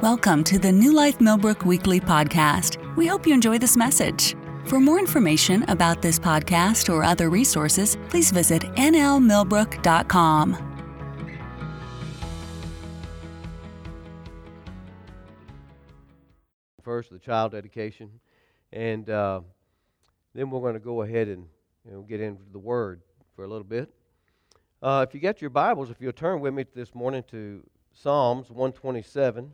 Welcome to the New Life Millbrook Weekly Podcast. We hope you enjoy this message. For more information about this podcast or other resources, please visit nlmillbrook.com. First, the child dedication, and then we're going to go ahead and get into the Word for a little bit. If you get your Bibles, if you'll turn with me this morning to Psalms 127.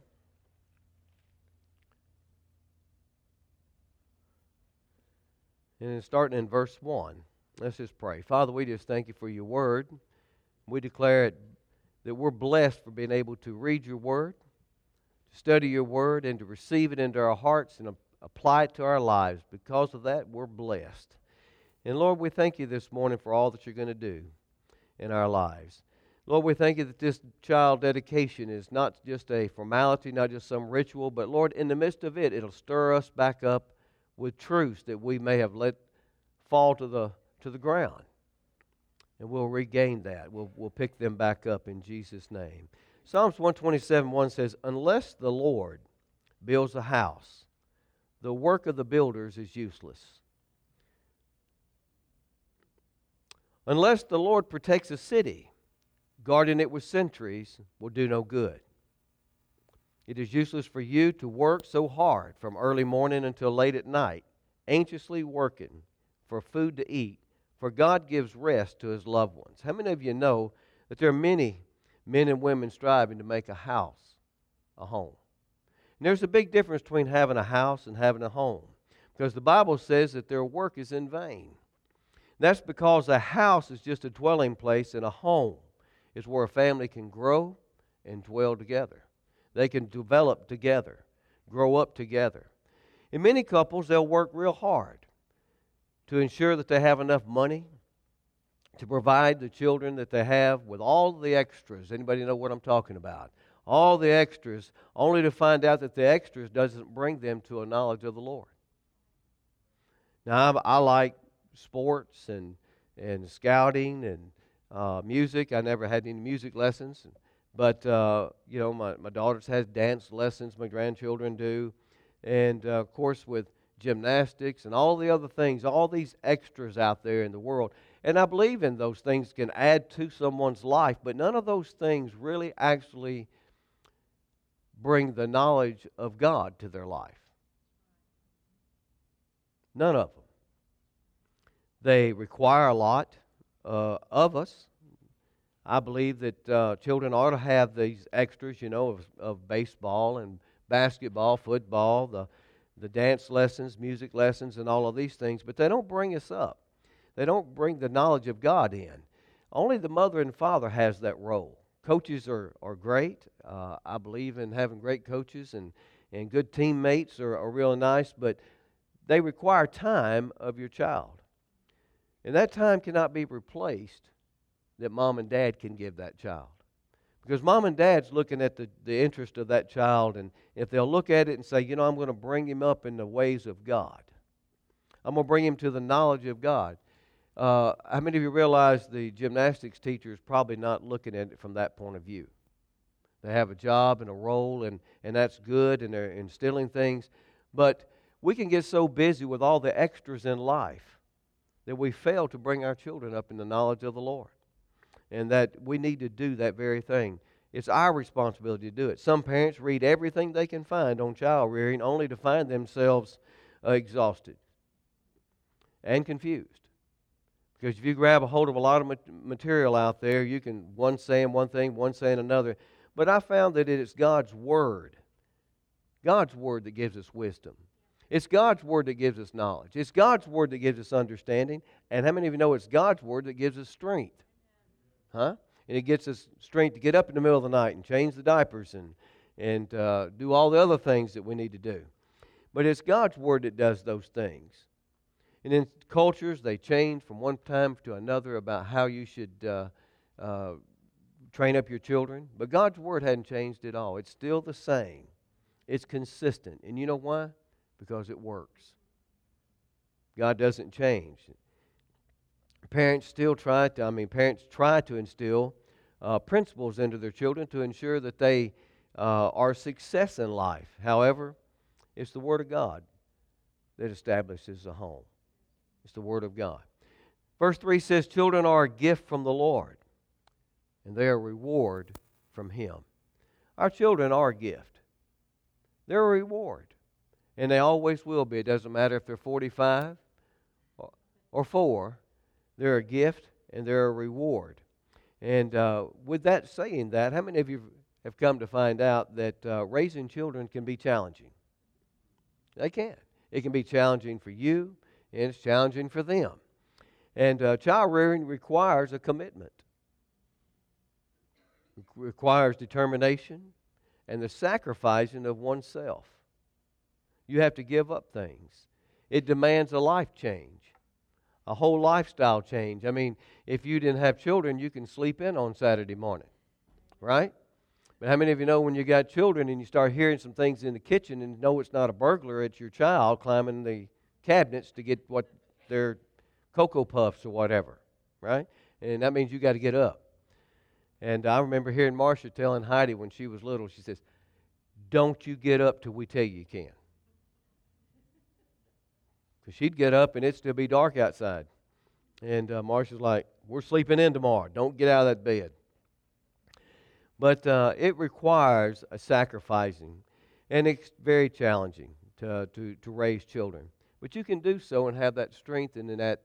And it's starting in verse 1. Let's just pray. Father, we just thank you for your Word. We declare it that we're blessed for being able to read your Word, to study your Word, and to receive it into our hearts and apply it to our lives. Because of that, we're blessed. And Lord, we thank you this morning for all that you're going to do in our lives. Lord, we thank you that this child dedication is not just a formality, not just some ritual, but Lord, in the midst of it, it'll stir us back up with truths that we may have let fall to the ground. And we'll regain that. We'll pick them back up in Jesus' name. Psalms 127:1 says, "Unless the Lord builds a house, the work of the builders is useless. Unless the Lord protects a city, guarding it with sentries will do no good. It is useless for you to work so hard from early morning until late at night, anxiously working for food to eat, for God gives rest to His loved ones." How many of you know that there are many men and women striving to make a house a home? And there's a big difference between having a house and having a home, because the Bible says that their work is in vain. That's because a house is just a dwelling place, and a home is where a family can grow and dwell together. They can develop together, grow up together. In many couples, they'll work real hard to ensure that they have enough money to provide the children that they have with all the extras. Anybody know what I'm talking about? All the extras, only to find out that the extras doesn't bring them to a knowledge of the Lord. Now, I like sports and scouting and music. I never had any music lessons. But, my daughters has dance lessons, my grandchildren do. And, of course, with gymnastics and all the other things, all these extras out there in the world. And I believe in those things can add to someone's life, but none of those things really actually bring the knowledge of God to their life. None of them. They require a lot of us. I believe that children ought to have these extras, of baseball and basketball, football, the dance lessons, music lessons, and all of these things, but they don't bring us up. They don't bring the knowledge of God in. Only the mother and father has that role. Coaches are great. I believe in having great coaches, and good teammates are real nice, but they require time of your child. And that time cannot be replaced that mom and dad can give that child. Because mom and dad's looking at the interest of that child, and if they'll look at it and say, I'm going to bring him up in the ways of God. I'm going to bring him to the knowledge of God. How many of you realize the gymnastics teacher is probably not looking at it from that point of view? They have a job and a role, and that's good, and they're instilling things. But we can get so busy with all the extras in life that we fail to bring our children up in the knowledge of the Lord. And that we need to do that very thing. It's our responsibility to do it. Some parents read everything they can find on child rearing only to find themselves exhausted and confused. Because if you grab a hold of a lot of material out there, you can, one saying one thing, one saying another. But I found that it is God's Word that gives us wisdom. It's God's Word that gives us knowledge. It's God's Word that gives us understanding. And how many of you know it's God's Word that gives us strength? And it gets us strength to get up in the middle of the night and change the diapers and do all the other things that we need to do. But it's God's Word that does those things. And in cultures, they change from one time to another about how you should train up your children. But God's Word hadn't changed at all. It's still the same. It's consistent. And you know why? Because it works. God doesn't change. Parents try to instill principles into their children to ensure that they our success in life. However, it's the Word of God that establishes a home. It's the Word of God. Verse 3 says, children are a gift from the Lord, and they are a reward from Him. Our children are a gift. They're a reward. And they always will be. It doesn't matter if they're 45 or 4. They're a gift and they're a reward. And with that saying that, how many of you have come to find out that raising children can be challenging? They can. It can be challenging for you, and it's challenging for them. And child rearing requires a commitment. It requires determination and the sacrificing of oneself. You have to give up things. It demands a life change, a whole lifestyle change. I mean, if you didn't have children, you can sleep in on Saturday morning, right? But how many of you know when you got children and you start hearing some things in the kitchen and know it's not a burglar, it's your child climbing the cabinets to get what their Cocoa Puffs or whatever, right? And that means you got to get up. And I remember hearing Marcia telling Heidi when she was little, she says, don't you get up till we tell you can. Because she'd get up and it'd still be dark outside. And Marcia's like, we're sleeping in tomorrow. Don't get out of that bed. But it requires a sacrificing, and it's very challenging to raise children. But you can do so and have that strength and that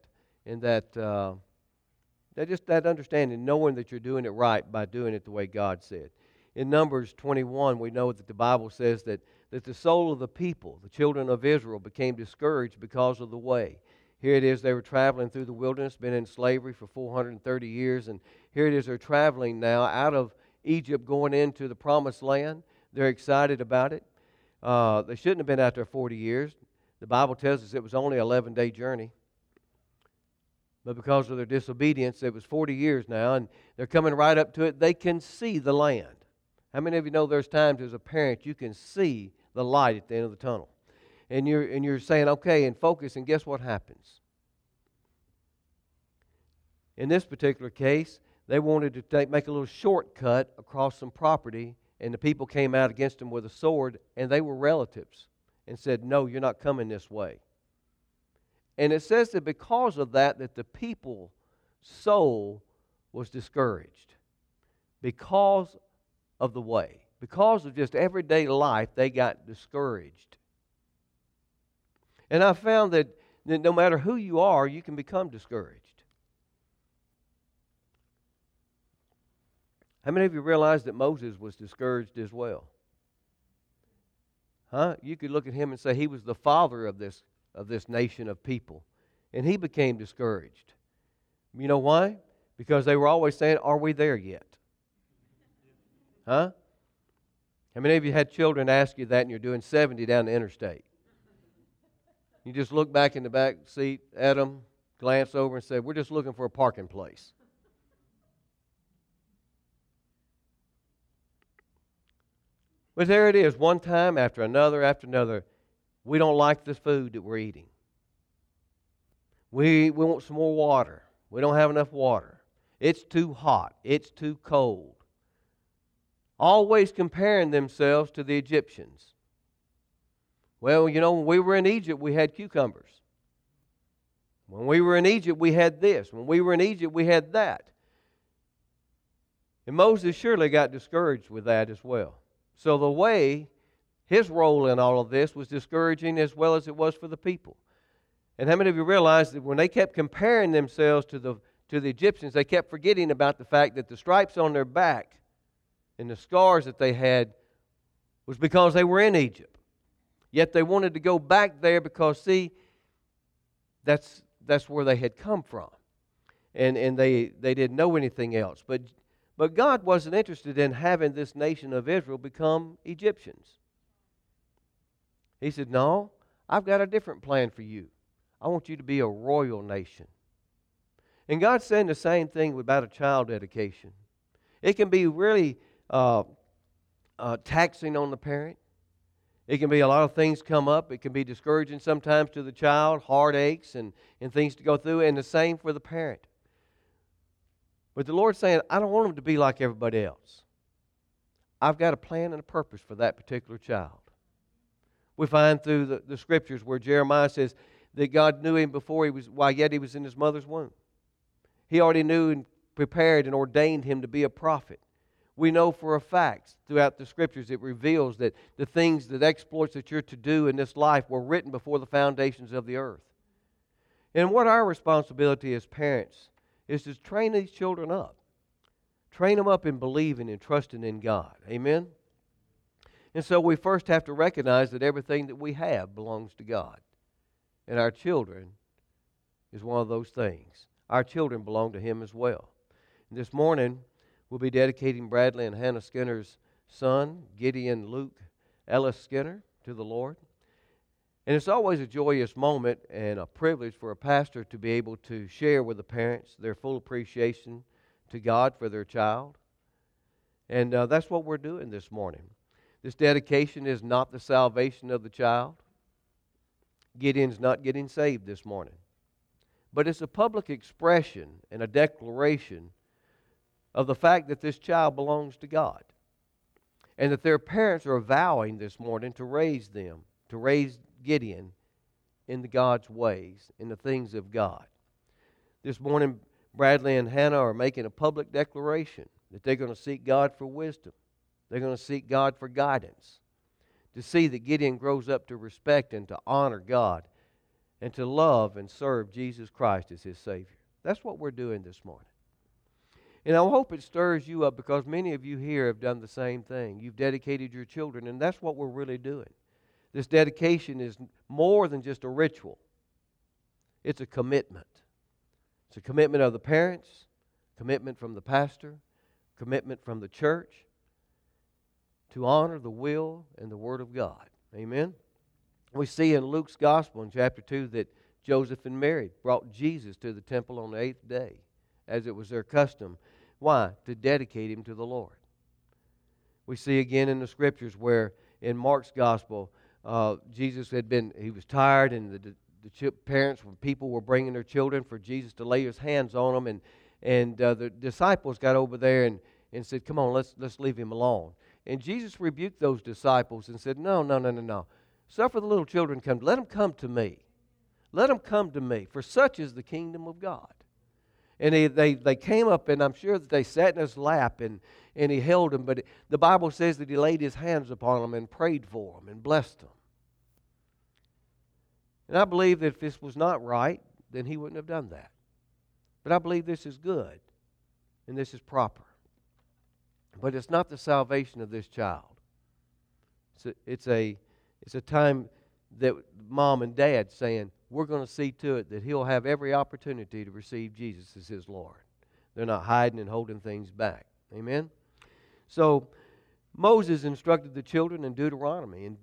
understanding, knowing that you're doing it right by doing it the way God said. In Numbers 21, we know that the Bible says that the soul of the people, the children of Israel, became discouraged because of the way. Here it is, they were traveling through the wilderness, been in slavery for 430 years, and here it is, they're traveling now out of Egypt going into the promised land. They're excited about it. They shouldn't have been out there 40 years. The Bible tells us it was only an 11-day journey. But because of their disobedience, it was 40 years now, and they're coming right up to it. They can see the land. How many of you know there's times as a parent you can see the light at the end of the tunnel? And you're saying, okay, and focus, and guess what happens? In this particular case, they wanted to make a little shortcut across some property, and the people came out against them with a sword, and they were relatives, and said, no, you're not coming this way. And it says that because of that the people's soul was discouraged. Because of the way. Because of just everyday life, they got discouraged. And I found that no matter who you are, you can become discouraged. How many of you realize that Moses was discouraged as well? You could look at him and say he was the father of this nation of people. And he became discouraged. You know why? Because they were always saying, are we there yet? How many of you had children ask you that and you're doing 70 down the interstate? You just look back in the back seat at them, glance over and say, we're just looking for a parking place. But there it is, one time after another, we don't like this food that we're eating. We want some more water. We don't have enough water. It's too hot. It's too cold. Always comparing themselves to the Egyptians. Well, you know, when we were in Egypt, we had cucumbers. When we were in Egypt, we had this. When we were in Egypt, we had that. And Moses surely got discouraged with that as well. So the way, his role in all of this was discouraging as well as it was for the people. And how many of you realize that when they kept comparing themselves to the Egyptians, they kept forgetting about the fact that the stripes on their back and the scars that they had was because they were in Egypt. Yet they wanted to go back there because, see, that's where they had come from. And they didn't know anything else. But God wasn't interested in having this nation of Israel become Egyptians. He said, no, I've got a different plan for you. I want you to be a royal nation. And God's saying the same thing about a child dedication. It can be really taxing on the parent. It can be a lot of things come up. It can be discouraging sometimes to the child, heartaches and things to go through, and the same for the parent. But the Lord's saying, I don't want them to be like everybody else. I've got a plan and a purpose for that particular child. We find through the Scriptures where Jeremiah says that God knew him before while yet he was in his mother's womb. He already knew and prepared and ordained him to be a prophet. We know for a fact throughout the Scriptures it reveals that the things, the exploits that you're to do in this life were written before the foundations of the earth. And what our responsibility as parents is to train these children up. Train them up in believing and trusting in God. Amen? And so we first have to recognize that everything that we have belongs to God. And our children is one of those things. Our children belong to Him as well. And this morning, we'll be dedicating Bradley and Hannah Skinner's son, Gideon Luke Ellis Skinner, to the Lord. And it's always a joyous moment and a privilege for a pastor to be able to share with the parents their full appreciation to God for their child. And that's what we're doing this morning. This dedication is not the salvation of the child. Gideon's not getting saved this morning. But it's a public expression and a declaration of the fact that this child belongs to God. And that their parents are vowing this morning to raise Gideon in God's ways, in the things of God. This morning, Bradley and Hannah are making a public declaration that they're going to seek God for wisdom. They're going to seek God for guidance, to see that Gideon grows up to respect and to honor God and to love and serve Jesus Christ as his Savior. That's what we're doing this morning. And I hope it stirs you up, because many of you here have done the same thing. You've dedicated your children, and that's what we're really doing. This dedication is more than just a ritual. It's a commitment. It's a commitment of the parents, commitment from the pastor, commitment from the church to honor the will and the Word of God. Amen? We see in Luke's Gospel in chapter 2 that Joseph and Mary brought Jesus to the temple on the 8th day, as it was their custom. Why? To dedicate Him to the Lord. We see again in the Scriptures where in Mark's Gospel, Jesus he was tired, and the parents, when people were bringing their children for Jesus to lay His hands on them, and the disciples got over there and said, "Come on, let's leave him alone." And Jesus rebuked those disciples and said, No. Suffer the little children come. Let them come to me. Let them come to me, for such is the kingdom of God. And they came up, and I'm sure that they sat in His lap, and He held them. But the Bible says that He laid His hands upon them and prayed for them and blessed them. And I believe that if this was not right, then He wouldn't have done that. But I believe this is good, and this is proper. But it's not the salvation of this child. It's a time that mom and dad saying, we're going to see to it that he'll have every opportunity to receive Jesus as his Lord. They're not hiding and holding things back. Amen? So Moses instructed the children in Deuteronomy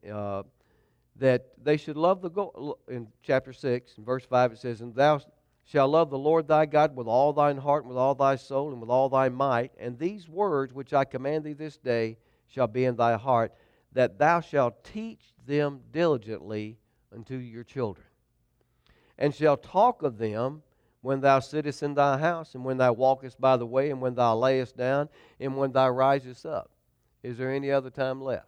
that they should love in chapter 6, in verse 5 it says, "And thou shalt love the Lord thy God with all thine heart and with all thy soul and with all thy might. And these words which I command thee this day shall be in thy heart, that thou shalt teach them diligently unto your children. And shalt talk of them when thou sittest in thy house, and when thou walkest by the way, and when thou layest down, and when thou risest up." Is there any other time left?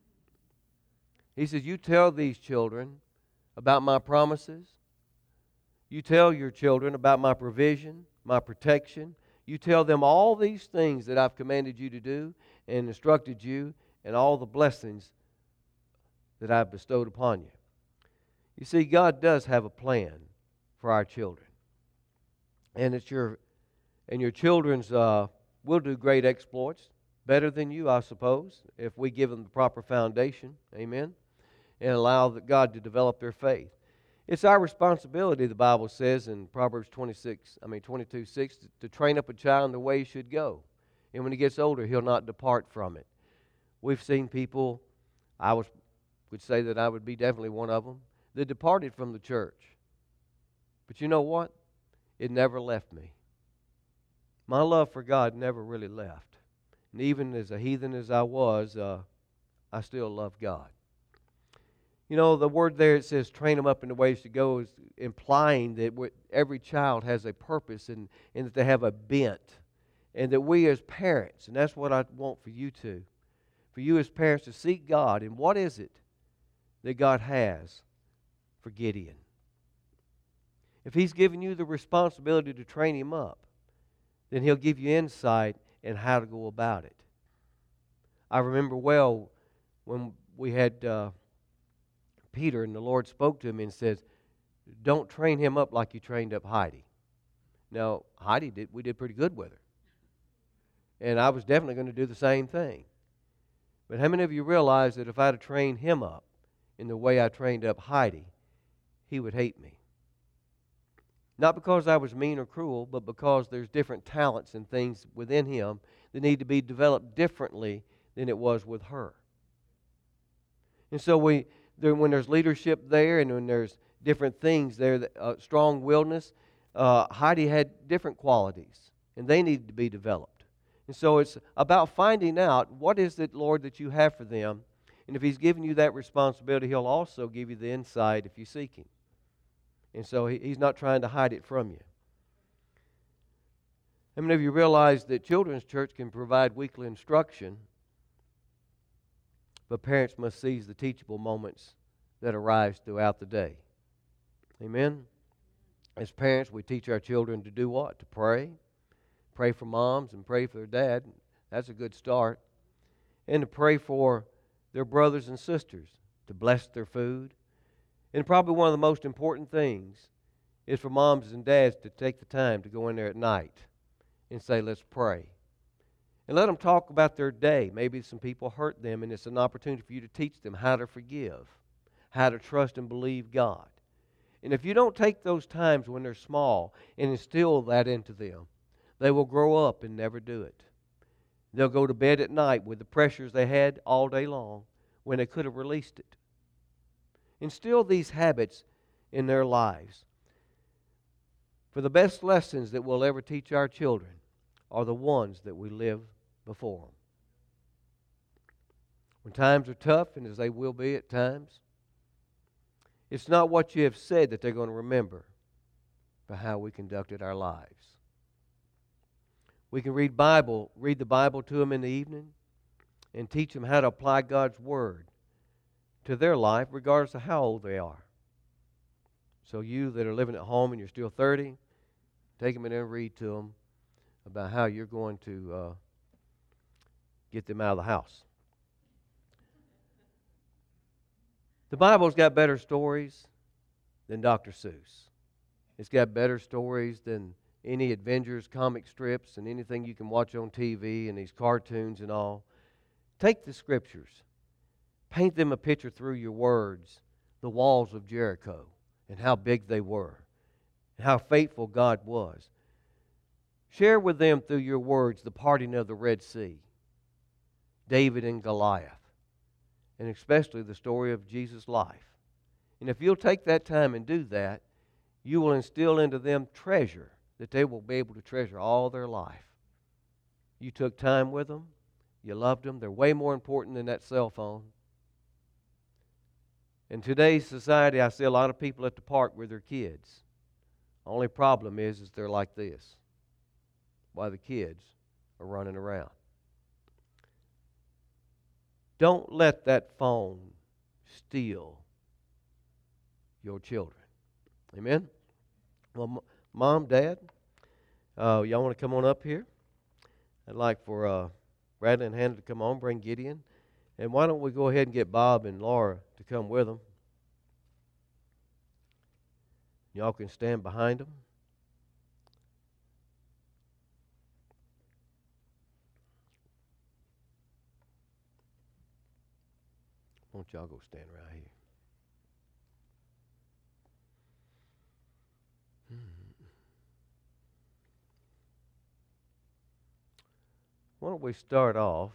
He says, you tell these children about my promises. You tell your children about my provision, my protection. You tell them all these things that I've commanded you to do and instructed you, and all the blessings that I've bestowed upon you. You see, God does have a plan for our children. And your children's will do great exploits, better than you, I suppose, if we give them the proper foundation. Amen. And allow God to develop their faith. It's our responsibility, the Bible says in Proverbs 22:6, to train up a child in the way he should go. And when he gets older, he'll not depart from it. We've seen people, I would say that I would be definitely one of them, that departed from the church. But you know what? It never left me. My love for God never really left. And even as a heathen as I was, I still love God. You know, the word there, it says train them up in the ways to go, is implying that every child has a purpose and that they have a bent And that we as parents, and that's what I want for you too, for you as parents to seek God. And what is it that God has for Gideon? If He's given you the responsibility to train him up, then He'll give you insight in how to go about it. I remember well when we had Peter, and the Lord spoke to him and says, don't train him up like you trained up Heidi. Now, we did pretty good with her. And I was definitely going to do the same thing. But how many of you realize that if I'd have trained him up in the way I trained up Heidi, he would hate me? Not because I was mean or cruel, but because there's different talents and things within him that need to be developed differently than it was with her. And so when there's leadership there and when there's different things there, strong-willedness, Heidi had different qualities, and they needed to be developed. And so it's about finding out what is it, Lord, that you have for them. And if He's given you that responsibility, He'll also give you the insight if you seek Him. And so He's not trying to hide it from you. How many of you realize that children's church can provide weekly instruction, but parents must seize the teachable moments that arise throughout the day? Amen? As parents, we teach our children to do what? To pray. Pray for moms and pray for their dad. That's a good start. And to pray for their brothers and sisters, to bless their food. And probably one of the most important things is for moms and dads to take the time to go in there at night and say, let's pray. And let them talk about their day. Maybe some people hurt them, and it's an opportunity for you to teach them how to forgive, how to trust and believe God. And if you don't take those times when they're small and instill that into them, they will grow up and never do it. They'll go to bed at night with the pressures they had all day long when they could have released it. Instill these habits in their lives. For the best lessons that we'll ever teach our children are the ones that we live before them. When times are tough, and as they will be at times, it's not what you have said that they're going to remember, but how we conducted our lives. We can read the Bible to them in the evening and teach them how to apply God's Word to their life regardless of how old they are. So you that are living at home and you're still 30, take them in there and read to them about how you're going to get them out of the house. The Bible's got better stories than Dr. Seuss. It's got better stories than any Avengers comic strips and anything you can watch on TV and these cartoons and all. Take the Scriptures. Paint them a picture through your words, the walls of Jericho, and how big they were, and how faithful God was. Share with them through your words the parting of the Red Sea, David and Goliath, and especially the story of Jesus' life. And if you'll take that time and do that, you will instill into them treasure that they will be able to treasure all their life. You took time with them. You loved them. They're way more important than that cell phone. In today's society, I see a lot of people at the park with their kids. Only problem is they're like this, while the kids are running around. Don't let that phone steal your children. Amen? Well, Mom, Dad, y'all want to come on up here? I'd like for Bradley and Hannah to come on, bring Gideon. And why don't we go ahead and get Bob and Laura to come with them? Y'all can stand behind them. Why don't y'all go stand right here? Why don't we start off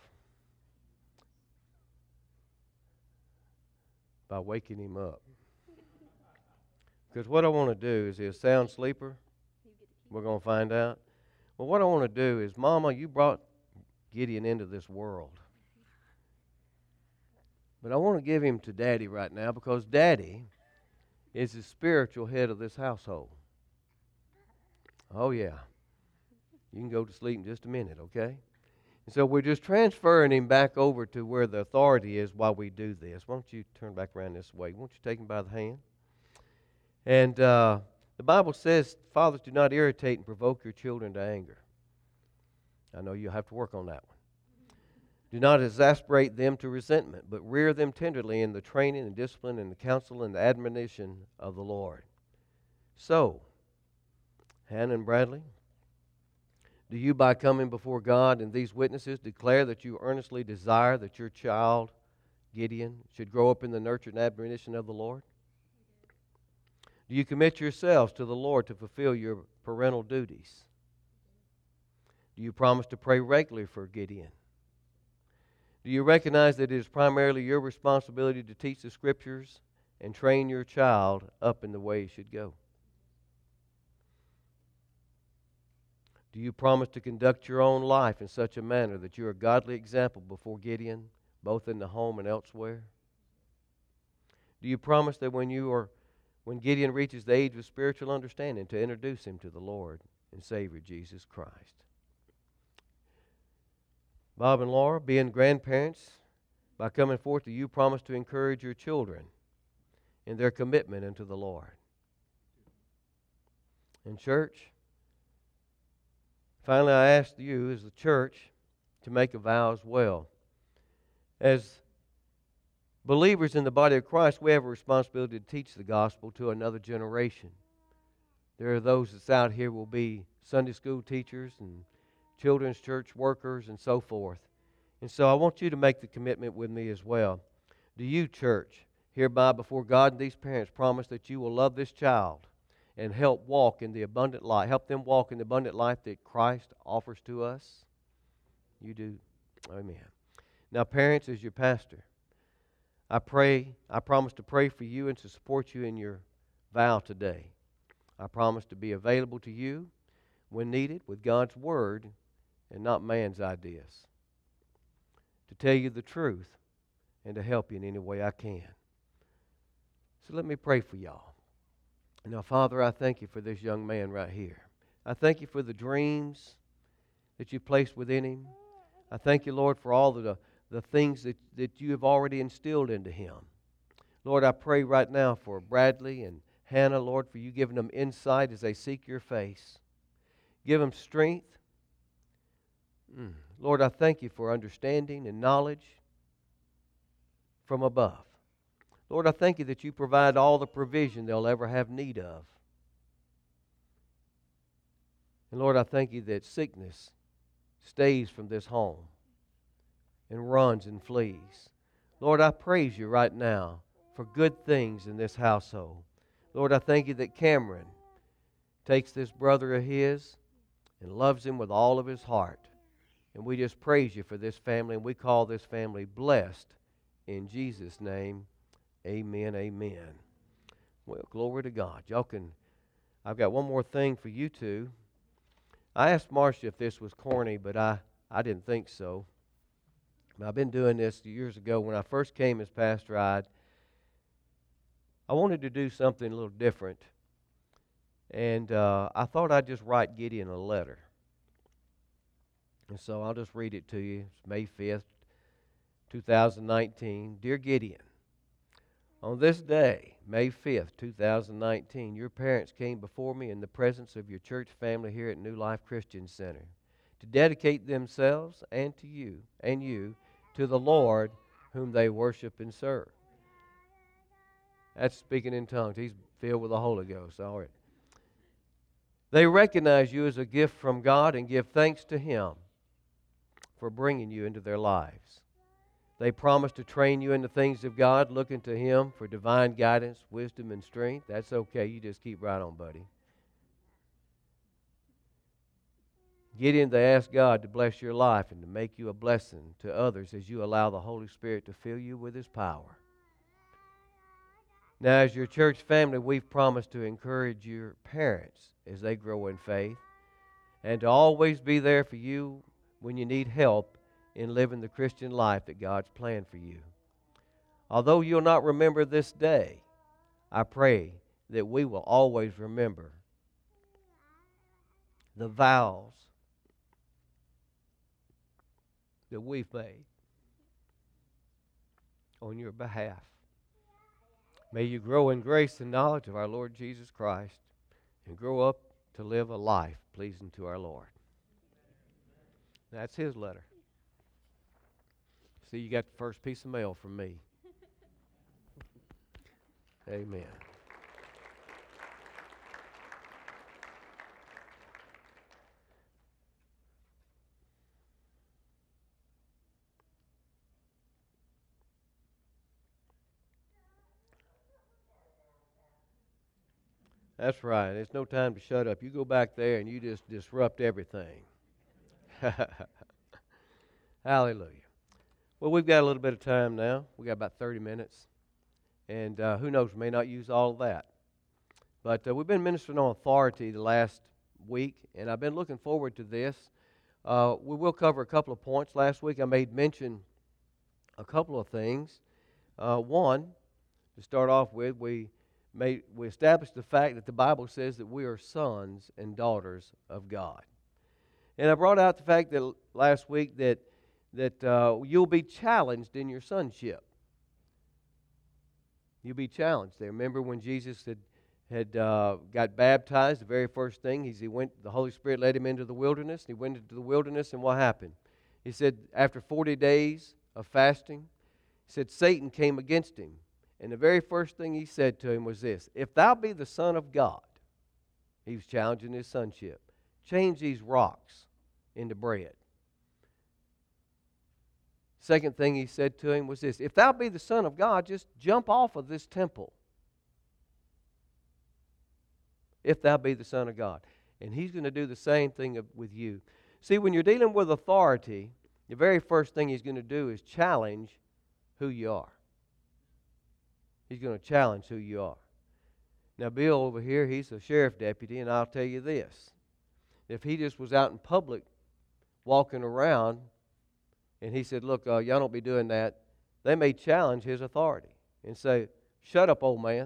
by waking him up? Because what I want to do is he a sound sleeper. We're going to find out. Well, what I want to do is, Mama, you brought Gideon into this world. But I want to give him to Daddy right now because Daddy is the spiritual head of this household. Oh, yeah. You can go to sleep in just a minute, okay? And so we're just transferring him back over to where the authority is while we do this. Why don't you turn back around this way? Won't you take him by the hand? And the Bible says, fathers, do not irritate and provoke your children to anger. I know you'll have to work on that one. Do not exasperate them to resentment, but rear them tenderly in the training and discipline and the counsel and the admonition of the Lord. So, Hannah and Bradley, do you, by coming before God and these witnesses, declare that you earnestly desire that your child, Gideon, should grow up in the nurture and admonition of the Lord? Do you commit yourselves to the Lord to fulfill your parental duties? Do you promise to pray regularly for Gideon? Do you recognize that it is primarily your responsibility to teach the Scriptures and train your child up in the way he should go? Do you promise to conduct your own life in such a manner that you are a godly example before Gideon, both in the home and elsewhere? Do you promise that when Gideon reaches the age of spiritual understanding, to introduce him to the Lord and Savior Jesus Christ? Bob and Laura, being grandparents, by coming forth, do you promise to encourage your children in their commitment unto the Lord? In church, finally, I ask you as the church to make a vow as well. As believers in the body of Christ, we have a responsibility to teach the gospel to another generation. There are those that's out here will be Sunday school teachers and children's church workers and so forth. And so I want you to make the commitment with me as well. Do you, church, hereby before God and these parents, promise that you will love this child and help walk in the abundant life, help them walk in the abundant life that Christ offers to us? You do. Amen. Now, parents, as your pastor, I promise to pray for you and to support you in your vow today. I promise to be available to you when needed with God's Word and not man's ideas, to tell you the truth and to help you in any way I can. So let me pray for y'all. Now, Father, I thank you for this young man right here. I thank you for the dreams that you placed within him. I thank you, Lord, for all the things that you have already instilled into him. Lord, I pray right now for Bradley and Hannah, Lord, for you giving them insight as they seek your face. Give them strength. Lord, I thank you for understanding and knowledge from above. Lord, I thank you that you provide all the provision they'll ever have need of. And Lord, I thank you that sickness stays from this home and runs and flees. Lord, I praise you right now for good things in this household. Lord, I thank you that Cameron takes this brother of his and loves him with all of his heart. And we just praise you for this family, and we call this family blessed. In Jesus' name, amen, amen. Well, glory to God. I've got one more thing for you two. I asked Marcia if this was corny, but I didn't think so. I've been doing this years ago. When I first came as pastor, I wanted to do something a little different. And I thought I'd just write Gideon a letter. And so I'll just read it to you. It's May 5th, 2019. Dear Gideon, on this day, May 5th, 2019, your parents came before me in the presence of your church family here at New Life Christian Center to dedicate themselves and you to the Lord whom they worship and serve. That's speaking in tongues. He's filled with the Holy Ghost. All right. They recognize you as a gift from God and give thanks to Him for bringing you into their lives. They promise to train you in the things of God, looking to Him for divine guidance, wisdom, and strength. That's okay. You just keep right on, buddy. Gideon, they ask God to bless your life and to make you a blessing to others as you allow the Holy Spirit to fill you with His power. Now, as your church family, we've promised to encourage your parents as they grow in faith and to always be there for you when you need help in living the Christian life that God's planned for you. Although you'll not remember this day, I pray that we will always remember the vows that we've made on your behalf. May you grow in grace and knowledge of our Lord Jesus Christ and grow up to live a life pleasing to our Lord. That's his letter. See, you got the first piece of mail from me. Amen. That's right. There's no time to shut up. You go back there and you just disrupt everything. Hallelujah. Well, we've got a little bit of time now. We got about 30 minutes. And who knows, we may not use all of that. But we've been ministering on authority the last week, and I've been looking forward to this. We will cover a couple of points. Last week I made mention a couple of things. One, to start off with, we established the fact that the Bible says that we are sons and daughters of God. And I brought out the fact that last week that you'll be challenged in your sonship. You'll be challenged there. Remember when Jesus had got baptized, the very first thing is the Holy Spirit led him into the wilderness. He went into the wilderness, and what happened? He said after 40 days of fasting, he said Satan came against him. And the very first thing he said to him was this: if thou be the Son of God, he was challenging his sonship, change these rocks into bread. Second thing he said to him was this: if thou be the Son of God, just jump off of this temple. If thou be the Son of God. And he's going to do the same thing with you. See, when you're dealing with authority, the very first thing he's going to do is challenge who you are. He's going to challenge who you are. Now, Bill over here, he's a sheriff deputy, and I'll tell you this. If he just was out in public walking around and he said, look, y'all don't be doing that, they may challenge his authority and say, shut up, old man.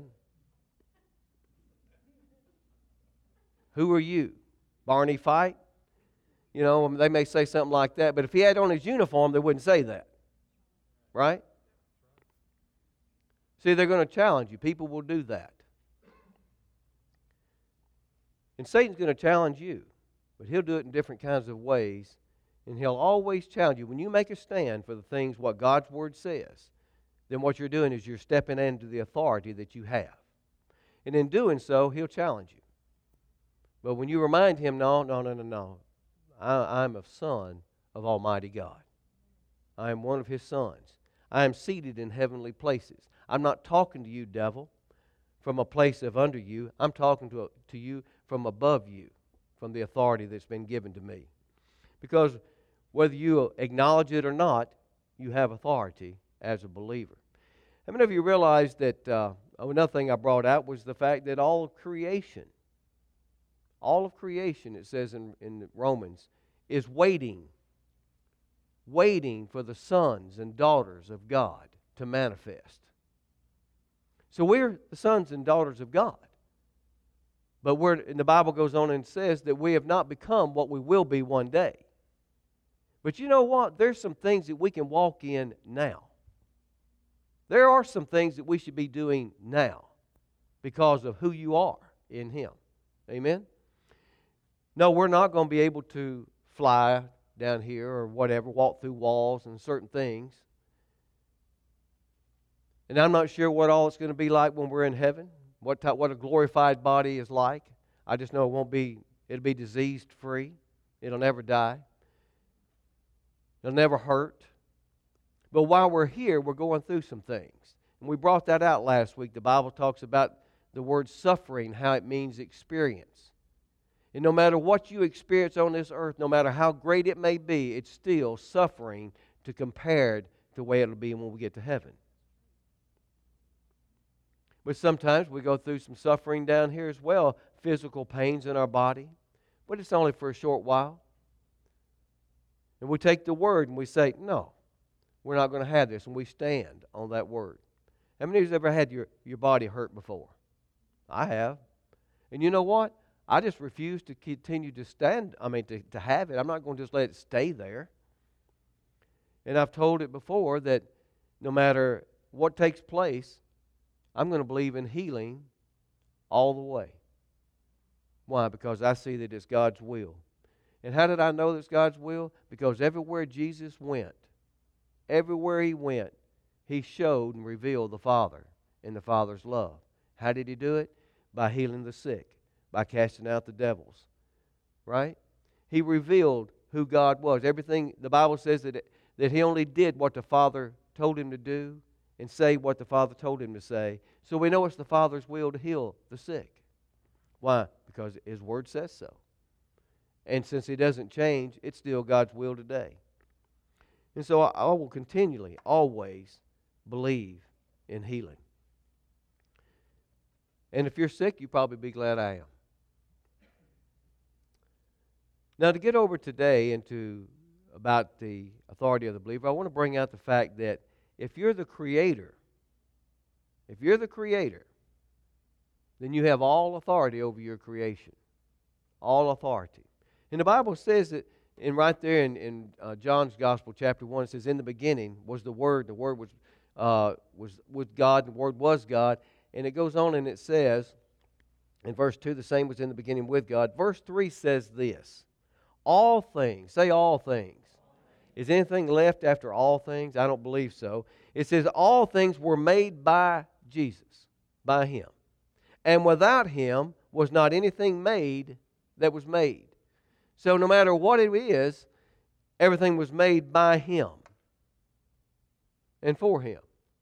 Who are you? Barney Fight? You know, they may say something like that, but if he had on his uniform, they wouldn't say that. Right? See, they're going to challenge you. People will do that. And Satan's going to challenge you, but he'll do it in different kinds of ways, and he'll always challenge you. When you make a stand for the things what God's Word says, then what you're doing is you're stepping into the authority that you have. And in doing so, he'll challenge you. But when you remind him, no, I'm a son of Almighty God. I am one of his sons. I am seated in heavenly places. I'm not talking to you, devil, from a place of under you. I'm talking to you from above you, from the authority that's been given to me. Because whether you acknowledge it or not, you have authority as a believer. How many of you realize that another thing I brought out was the fact that all of creation, it says in Romans, is waiting for the sons and daughters of God to manifest. So we're the sons and daughters of God. But and the Bible goes on and says that we have not become what we will be one day. But you know what? There's some things that we can walk in now. There are some things that we should be doing now because of who you are in Him. Amen? No, we're not going to be able to fly down here or whatever, walk through walls and certain things. And I'm not sure what all it's going to be like when we're in heaven, what a glorified body is like. I just know it'll be disease free. It'll never die. It'll never hurt. But while we're here, we're going through some things. And we brought that out last week. The Bible talks about the word suffering, how it means experience. And no matter what you experience on this earth, no matter how great it may be, it's still suffering compared to the way it'll be when we get to heaven. But sometimes we go through some suffering down here as well, physical pains in our body, but it's only for a short while. And we take the word and we say, no, we're not going to have this, and we stand on that word. How many of you have ever had your body hurt before? I have. And you know what? I just refuse to continue to to have it. I'm not going to just let it stay there. And I've told it before that no matter what takes place, I'm going to believe in healing all the way. Why? Because I see that it's God's will. And how did I know that it's God's will? Because everywhere Jesus went, everywhere He went, He showed and revealed the Father and the Father's love. How did He do it? By healing the sick, by casting out the devils. Right? He revealed who God was. Everything, the Bible says that He only did what the Father told Him to do and say what the Father told Him to say. So we know it's the Father's will to heal the sick. Why? Because His Word says so. And since He doesn't change, it's still God's will today. And so I will continually, always believe in healing. And if you're sick, you'll probably be glad I am. Now, to get over today into about the authority of the believer, I want to bring out the fact that if you're the creator, then you have all authority over your creation. All authority. And the Bible says that, and right there in John's Gospel, chapter 1, it says, in the beginning was the Word was with God, the Word was God. And it goes on and it says, in verse 2, the same was in the beginning with God. Verse 3 says this, all things, say all things. Is anything left after all things? I don't believe so. It says all things were made by Jesus, by Him. And without Him was not anything made that was made. So no matter what it is, everything was made by Him and for Him.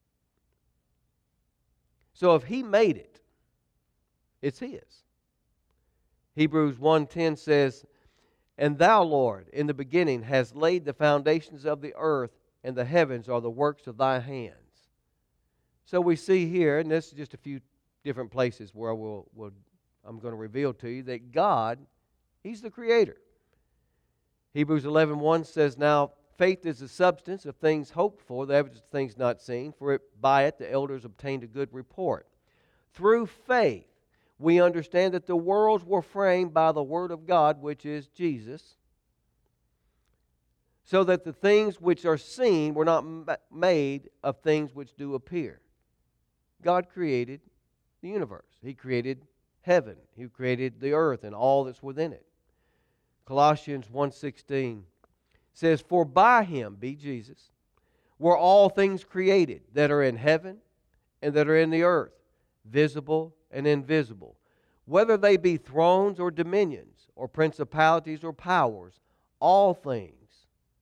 So if He made it, it's His. Hebrews 1:10 says, and Thou, Lord, in the beginning hast laid the foundations of the earth, and the heavens are the works of Thy hands. So we see here, and this is just a few different places where I'm going to reveal to you that God, He's the Creator. Hebrews 11:1 says, now faith is the substance of things hoped for, the evidence of things not seen, for by it the elders obtained a good report. Through faith we understand that the worlds were framed by the Word of God, which is Jesus, so that the things which are seen were not made of things which do appear. God created the universe. He created heaven. He created the earth and all that's within it. Colossians 1:16 says, for by Him, be Jesus, were all things created that are in heaven and that are in the earth, visible and invisible, whether they be thrones or dominions or principalities or powers, all things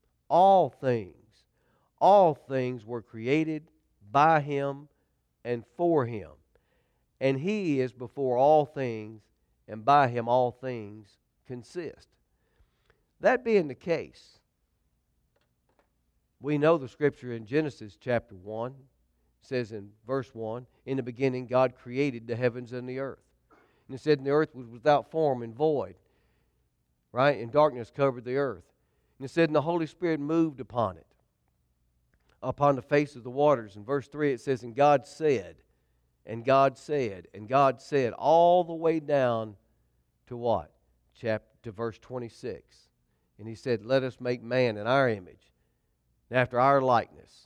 were created by Him and for Him. And He is before all things, and by Him all things consist. That being the case, we know the Scripture in Genesis chapter 1 says in verse 1, in the beginning God created the heavens and the earth. And it said, and the earth was without form and void, right? And darkness covered the earth. And it said, and the Holy Spirit moved upon it, upon the face of the waters. In verse 3 it says, and God said, and God said, and God said, all the way down to what? To verse 26. And He said, let us make man in our image, after our likeness.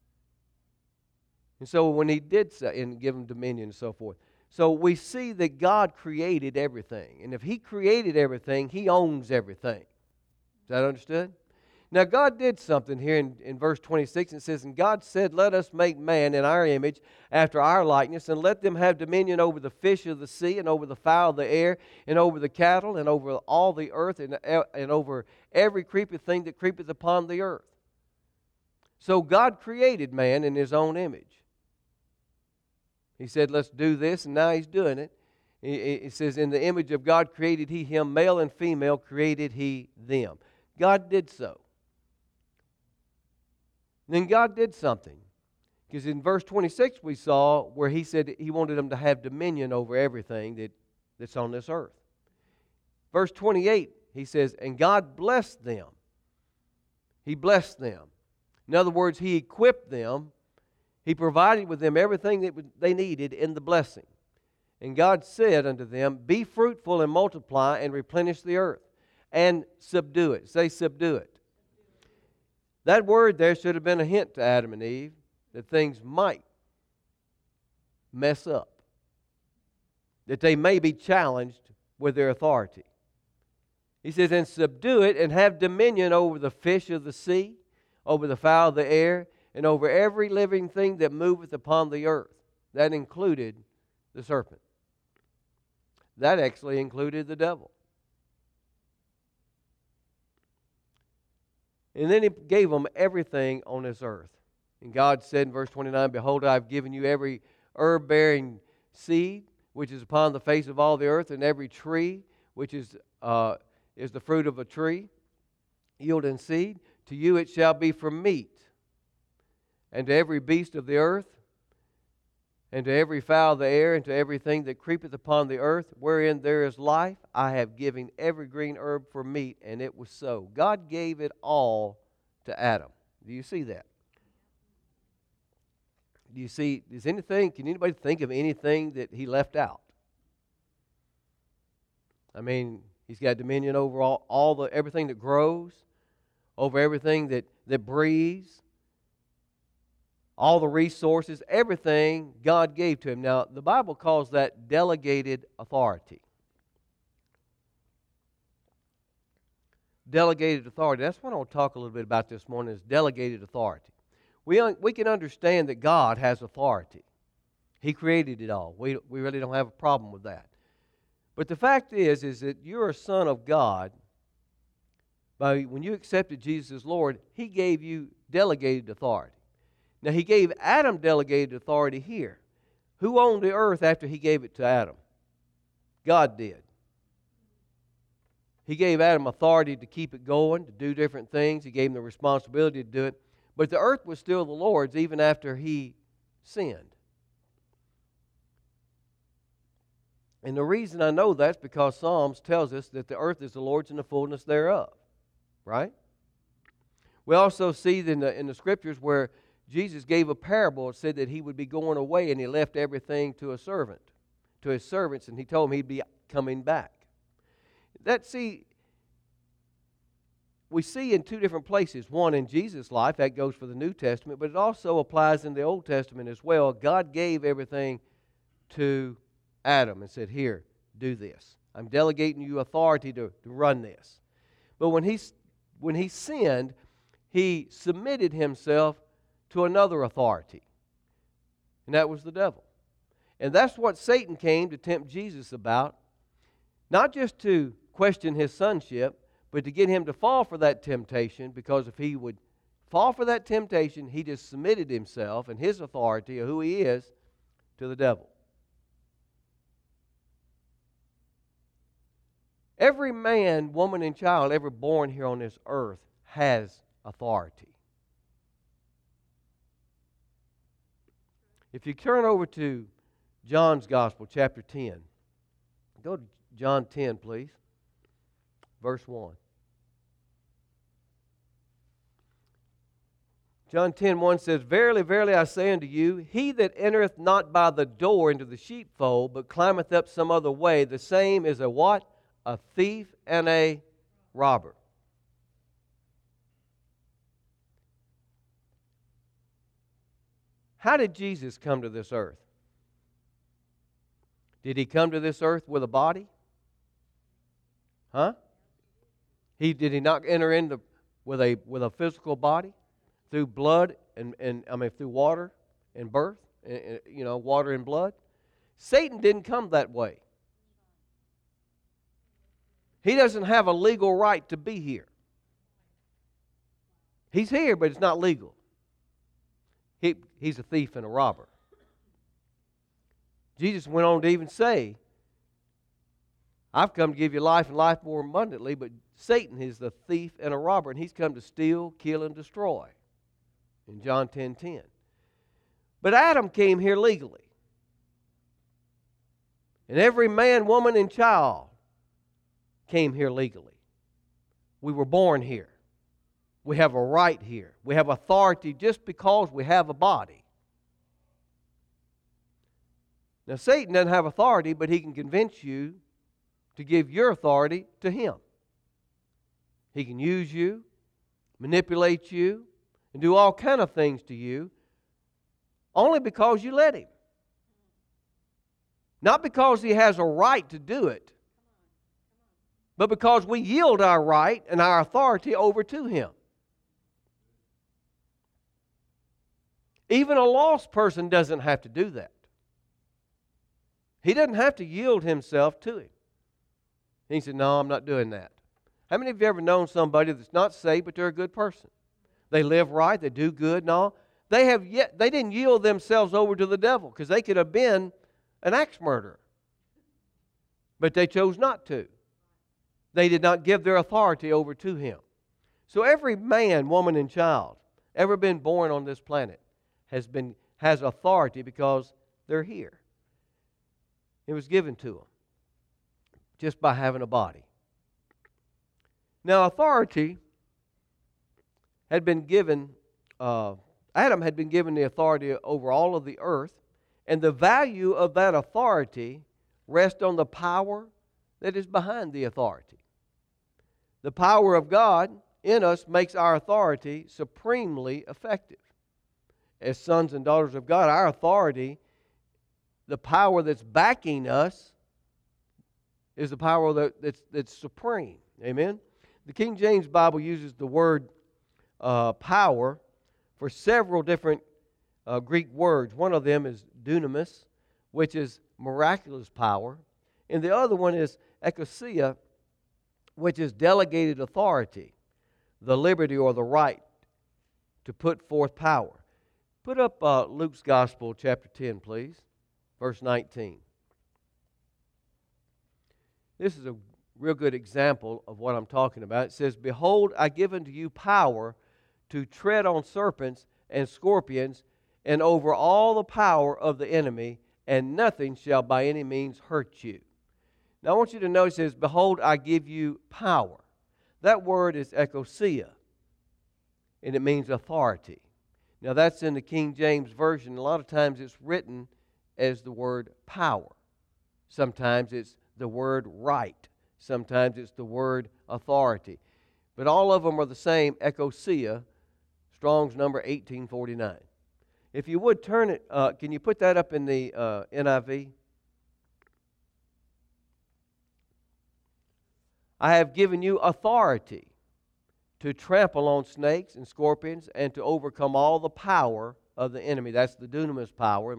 And so when He did so, and give Him dominion and so forth. So we see that God created everything. And if He created everything, He owns everything. Is that understood? Now God did something here in verse 26. It says, and God said, let us make man in our image, after our likeness, and let them have dominion over the fish of the sea, and over the fowl of the air, and over the cattle, and over all the earth, and over every creeping thing that creepeth upon the earth. So God created man in His own image. He said, let's do this, and now He's doing it. It says, in the image of God created He him, male and female created He them. God did so. Then God did something. Because in verse 26 we saw where He said He wanted them to have dominion over everything that's on this earth. Verse 28, He says, and God blessed them. He blessed them. In other words, He equipped them. He provided with them everything that they needed in the blessing. And God said unto them, be fruitful and multiply and replenish the earth and subdue it. Say subdue it. That word there should have been a hint to Adam and Eve that things might mess up, that they may be challenged with their authority. He says, and subdue it and have dominion over the fish of the sea, over the fowl of the air, and over every living thing that moveth upon the earth. That included the serpent. That actually included the devil. And then he gave them everything on this earth. And God said in verse 29, behold, I have given you every herb-bearing seed, which is upon the face of all the earth, and every tree, which is the fruit of a tree, yielding seed. To you it shall be for meat. And to every beast of the earth, and to every fowl of the air, and to everything that creepeth upon the earth, wherein there is life, I have given every green herb for meat, and it was so. God gave it all to Adam. Do you see that? Do you see, can anybody think of anything that he left out? I mean, he's got dominion over everything that grows, over everything that breathes, all the resources, everything God gave to him. Now, the Bible calls that delegated authority. Delegated authority. That's what I want to talk a little bit about this morning, is delegated authority. We can understand that God has authority. He created it all. We really don't have a problem with that. But the fact is that you're a son of God. When you accepted Jesus as Lord, He gave you delegated authority. Now, He gave Adam delegated authority here. Who owned the earth after He gave it to Adam? God did. He gave Adam authority to keep it going, to do different things. He gave him the responsibility to do it. But the earth was still the Lord's even after he sinned. And the reason I know that's because Psalms tells us that the earth is the Lord's and the fullness thereof. Right? We also see in the Scriptures where Jesus gave a parable. It said that He would be going away and He left everything to a servant, to His servants, and He told them He'd be coming back. We see in two different places. One in Jesus' life, that goes for the New Testament, but it also applies in the Old Testament as well. God gave everything to Adam and said, here, do this. I'm delegating you authority to run this. But when he sinned, he submitted himself to another authority, and that was the devil. And that's what Satan came to tempt Jesus about, not just to question His sonship, but to get Him to fall for that temptation, because if he would fall for that temptation, he just submitted himself and his authority of who he is to the devil. Every man, woman, and child ever born here on this earth has authority. If you turn over to John's Gospel, chapter 10. Go to John 10, please. Verse 1. John 10:1 says, Verily, verily, I say unto you, he that entereth not by the door into the sheepfold, but climbeth up some other way, the same is a what? A thief and a robber. How did Jesus come to this earth? Did He come to this earth with a body? Huh? Did He not enter into with a physical body? Through blood through water and birth, water and blood. Satan didn't come that way. He doesn't have a legal right to be here. He's here, but it's not legal. He's a thief and a robber. Jesus went on to even say, I've come to give you life and life more abundantly, but Satan is the thief and a robber, and he's come to steal, kill, and destroy. In John 10:10. But Adam came here legally. And every man, woman, and child came here legally. We were born here. We have a right here. We have authority just because we have a body. Now, Satan doesn't have authority, but he can convince you to give your authority to him. He can use you, manipulate you, and do all kind of things to you only because you let him. Not because he has a right to do it, but because we yield our right and our authority over to him. Even a lost person doesn't have to do that. He doesn't have to yield himself to him. He said, no, I'm not doing that. How many of you ever known somebody that's not saved, but they're a good person? They live right, they do good and all. They didn't yield themselves over to the devil, because they could have been an axe murderer. But they chose not to. They did not give their authority over to him. So every man, woman, and child ever been born on this planet has authority because they're here. It was given to them just by having a body. Now, authority had been given, Adam had been given the authority over all of the earth, and the value of that authority rests on the power that is behind the authority. The power of God in us makes our authority supremely effective. As sons and daughters of God, our authority, the power that's backing us, is the power that's supreme. Amen? The King James Bible uses the word power for several different Greek words. One of them is dunamis, which is miraculous power. And the other one is exousia, which is delegated authority, the liberty or the right to put forth power. Put up Luke's Gospel, chapter 10, please, verse 19. This is a real good example of what I'm talking about. It says, behold, I give unto you power to tread on serpents and scorpions and over all the power of the enemy, and nothing shall by any means hurt you. Now I want you to notice it says, behold, I give you power. That word is exousia, and it means authority. Now that's in the King James Version. A lot of times it's written as the word power. Sometimes it's the word right. Sometimes it's the word authority. But all of them are the same, exousia, Strong's number 1849. If you would turn it, can you put that up in the NIV? I have given you authority to trample on snakes and scorpions and to overcome all the power of the enemy. That's the dunamis power,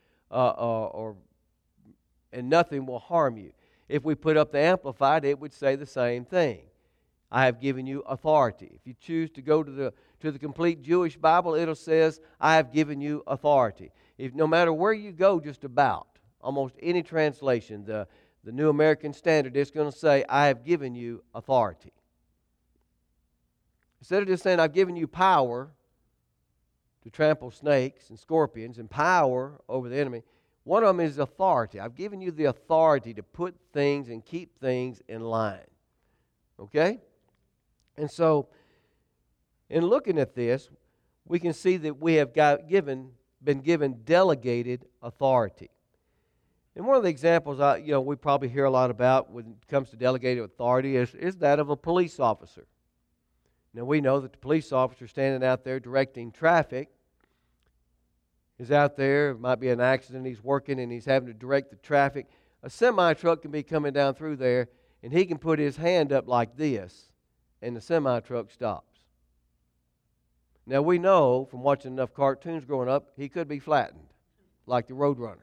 and nothing will harm you. If we put up the Amplified, it would say the same thing. I have given you authority. If you choose to go to the complete Jewish Bible, it'll says, I have given you authority. No matter where you go, just about, almost any translation, the New American Standard, it's going to say, I have given you authority. Instead of just saying, I've given you power to trample snakes and scorpions and power over the enemy, one of them is authority. I've given you the authority to put things and keep things in line. Okay? And so, in looking at this, we can see that we have been given delegated authority. And one of the examples we probably hear a lot about when it comes to delegated authority is that of a police officer. Now we know that the police officer standing out there directing traffic is out there. It might be an accident. He's working and he's having to direct the traffic. A semi-truck can be coming down through there, and he can put his hand up like this, and the semi-truck stops. Now we know from watching enough cartoons growing up, he could be flattened, like the Roadrunner.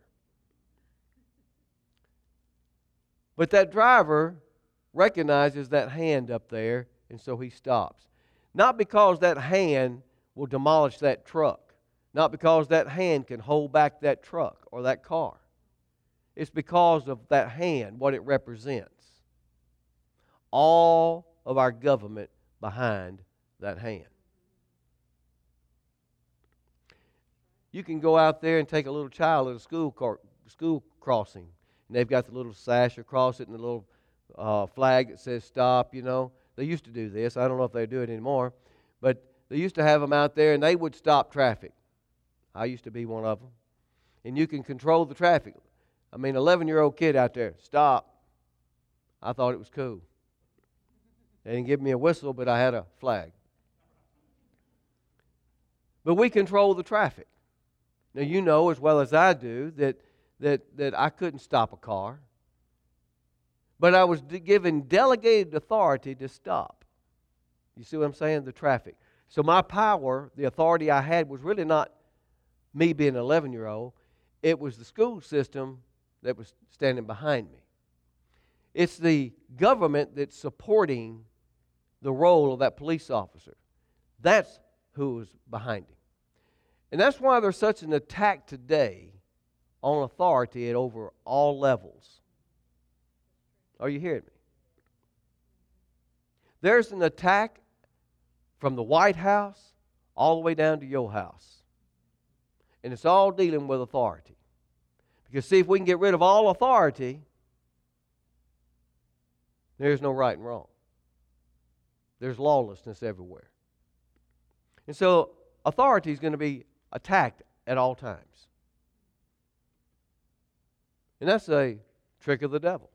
But that driver recognizes that hand up there, and so he stops. Not because that hand will demolish that truck. Not because that hand can hold back that truck or that car. It's because of that hand, what it represents. All of our government behind that hand. You can go out there and take a little child at a school crossing, and they've got the little sash across it and the little flag that says stop, They used to do this. I don't know if they do it anymore. But they used to have them out there, and they would stop traffic. I used to be one of them. And you can control the traffic. 11-year-old kid out there, stop. I thought it was cool. They didn't give me a whistle, but I had a flag. But we control the traffic. Now, you know as well as I do that I couldn't stop a car. But I was given delegated authority to stop. You see what I'm saying? The traffic. So my power, the authority I had, was really not me being an 11-year-old. It was the school system that was standing behind me. It's the government that's supporting the role of that police officer. That's who was behind him. And that's why there's such an attack today on authority at over all levels. Are you hearing me? There's an attack from the White House all the way down to your house. And it's all dealing with authority. Because see, if we can get rid of all authority, there's no right and wrong. There's lawlessness everywhere. And so authority is going to be attacked at all times. And that's a trick of the devil.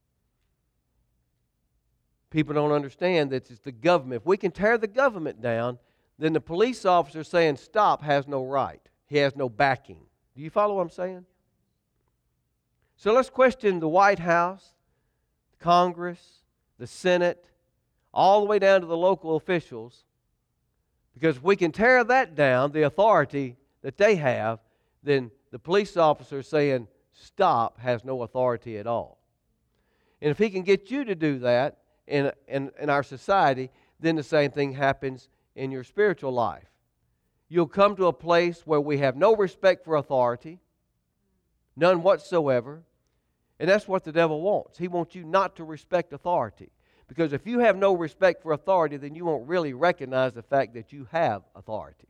People don't understand that it's the government. If we can tear the government down, then the police officer saying stop has no right. He has no backing. Do you follow what I'm saying? So let's question the White House, Congress, the Senate, all the way down to the local officials. Because if we can tear that down, the authority that they have, then the police officer saying stop has no authority at all. And if he can get you to do that in our society, then the same thing happens in your spiritual life. You'll come to a place where we have no respect for authority, none whatsoever, and that's what the devil wants. He wants you not to respect authority. Because if you have no respect for authority, then you won't really recognize the fact that you have authority.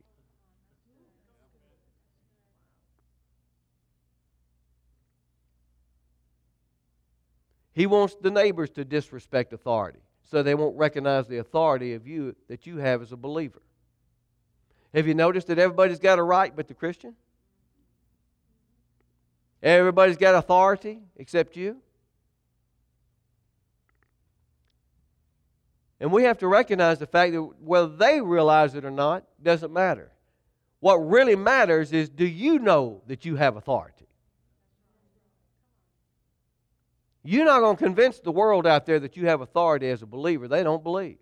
He wants the neighbors to disrespect authority so they won't recognize the authority of you that you have as a believer. Have you noticed that everybody's got a right but the Christian? Everybody's got authority except you? And we have to recognize the fact that whether they realize it or not doesn't matter. What really matters is, do you know that you have authority? You're not going to convince the world out there that you have authority as a believer. They don't believe.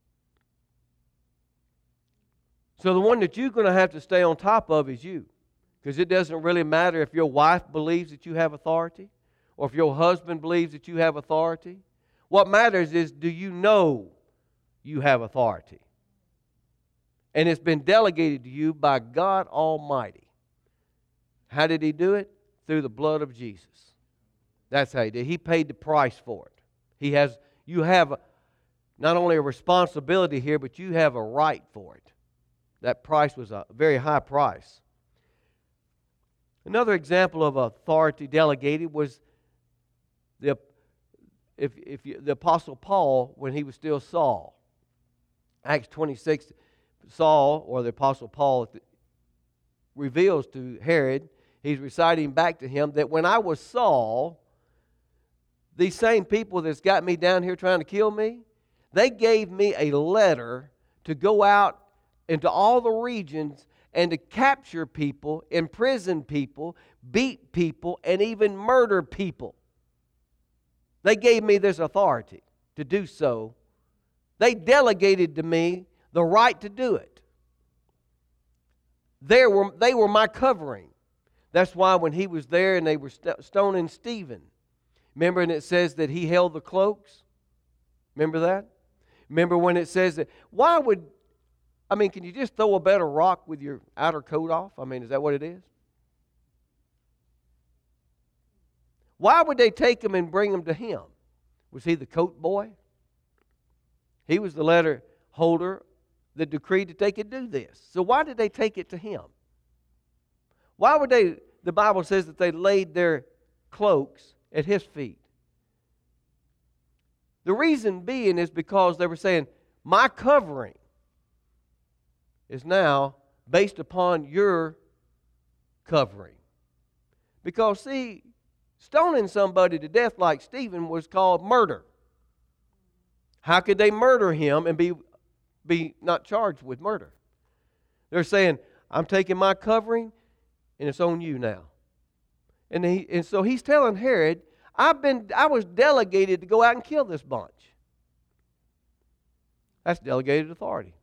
So the one that you're going to have to stay on top of is you. Because it doesn't really matter if your wife believes that you have authority or if your husband believes that you have authority. What matters is, do you know you have authority? And it's been delegated to you by God Almighty. How did He do it? Through the blood of Jesus. That's how He did. He paid the price for it. You have not only a responsibility here, but you have a right for it. That price was a very high price. Another example of authority delegated was the Apostle Paul when he was still Saul. Acts 26, Saul, or the Apostle Paul, reveals to Herod, he's reciting back to him, that when I was Saul, these same people that's got me down here trying to kill me, they gave me a letter to go out into all the regions and to capture people, imprison people, beat people, and even murder people. They gave me this authority to do so. They delegated to me the right to do it. They were my covering. That's why when he was there and they were stoning Stephen, remember, and it says that he held the cloaks? Remember that? Remember when it says that, can you just throw a bed of rock with your outer coat off? Is that what it is? Why would they take him and bring him to him? Was he the coat boy? He was the letter holder that decreed that they could do this. So why did they take it to him? Why would they, the Bible says that they laid their cloaks at his feet. The reason being is because they were saying, my covering is now based upon your covering. Because, see, stoning somebody to death like Stephen was called murder. How could they murder him and be not charged with murder? They're saying, I'm taking my covering, and it's on you now. And so he's telling Herod, I was delegated to go out and kill this bunch. That's delegated authority.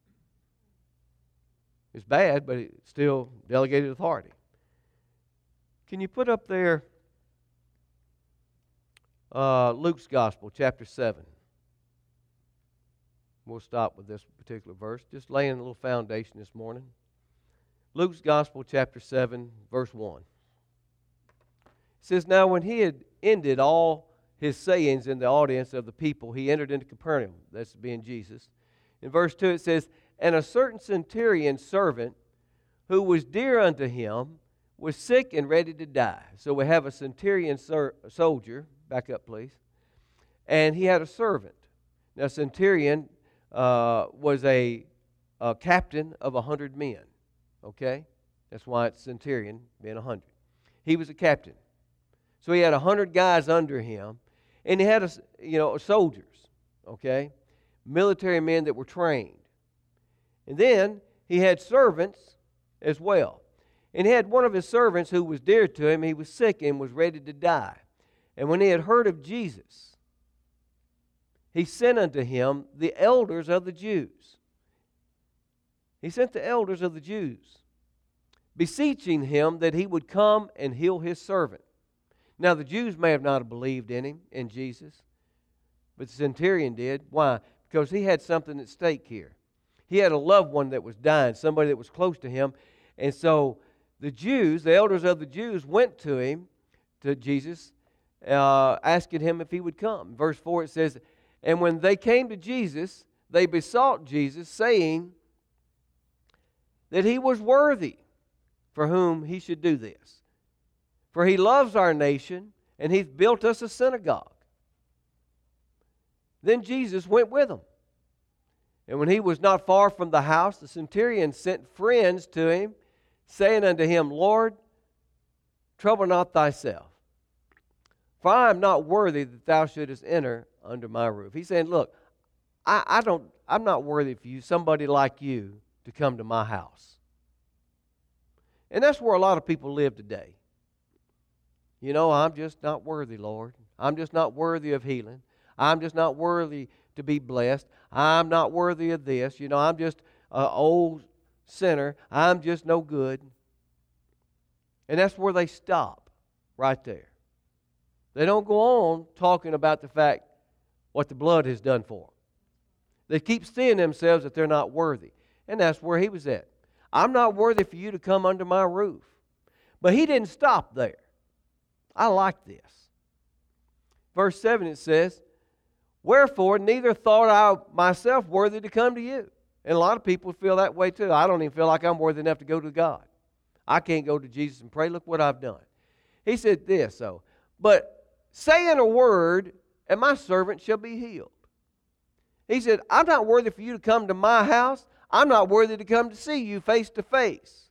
It's bad, but it's still delegated authority. Can you put up there Luke's Gospel, chapter 7? We'll stop with this particular verse. Just laying a little foundation this morning. Luke's Gospel, chapter 7, verse 1. It says, Now when he had ended all his sayings in the audience of the people, he entered into Capernaum. That's being Jesus. In verse 2 it says, And a certain centurion's servant, who was dear unto him, was sick and ready to die. So we have a centurion soldier. Back up, please. And he had a servant. Now, centurion was a captain of 100 men. Okay? That's why it's centurion, being 100. He was a captain. So he had 100 guys under him. And he had, soldiers. Okay? Military men that were trained. And then he had servants as well. And he had one of his servants who was dear to him. He was sick and was ready to die. And when he had heard of Jesus, he sent unto him the elders of the Jews. He sent the elders of the Jews, beseeching him that he would come and heal his servant. Now the Jews may have not believed in him, in Jesus, but the centurion did. Why? Because he had something at stake here. He had a loved one that was dying, somebody that was close to him. And so the Jews, the elders of the Jews, went to him, to Jesus, asking him if he would come. Verse 4 it says, And when they came to Jesus, they besought Jesus, saying that he was worthy for whom he should do this. For he loves our nation, and he's built us a synagogue. Then Jesus went with them. And when he was not far from the house, the centurion sent friends to him, saying unto him, Lord, trouble not thyself, for I am not worthy that thou shouldest enter under my roof. He's saying, look, I'm not worthy for you, somebody like you, to come to my house. And that's where a lot of people live today. I'm just not worthy, Lord. I'm just not worthy of healing. I'm just not worthy to be blessed. I'm not worthy of this. I'm just an old sinner. I'm just no good. And that's where they stop, right there. They don't go on talking about the fact what the blood has done for them. They keep seeing themselves that they're not worthy. And that's where he was at. I'm not worthy for you to come under my roof. But he didn't stop there. I like this. Verse 7 it says, Wherefore neither thought I myself worthy to come to you. And a lot of people feel that way too. I don't even feel like I'm worthy enough to go to God. I can't go to Jesus and pray. Look what I've done. He said this, though. But say in a word, and my servant shall be healed. He said, I'm not worthy for you to come to my house. I'm not worthy to come to see you face to face.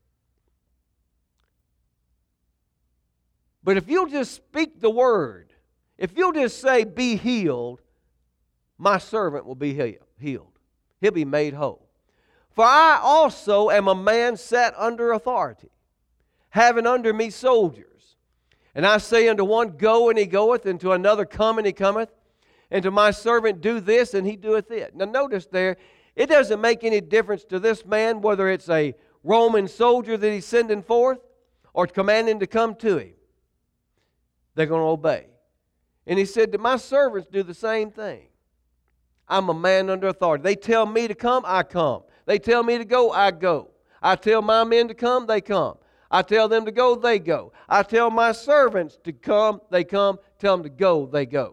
But if you'll just speak the word, if you'll just say, be healed, my servant will be healed. He'll be made whole. For I also am a man set under authority, having under me soldiers. And I say unto one, Go, and he goeth, and to another, Come, and he cometh, and to my servant, Do this, and he doeth it. Now notice there, it doesn't make any difference to this man whether it's a Roman soldier that he's sending forth or commanding to come to him. They're going to obey. And he said that my servants do the same thing. I'm a man under authority. They tell me to come, I come. They tell me to go, I go. I tell my men to come, they come. I tell them to go, they go. I tell my servants to come, they come. Tell them to go, they go.